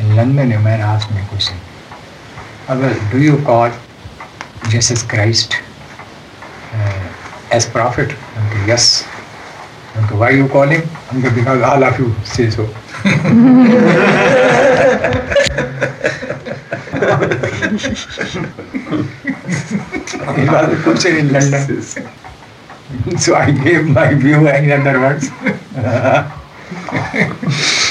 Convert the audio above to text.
In London, a man asked me a question. Well, do you call Jesus Christ as prophet? Uncle, yes. Uncle, why you call him? Uncle, because all of you say so. It was a question in London. So I gave my view in other words.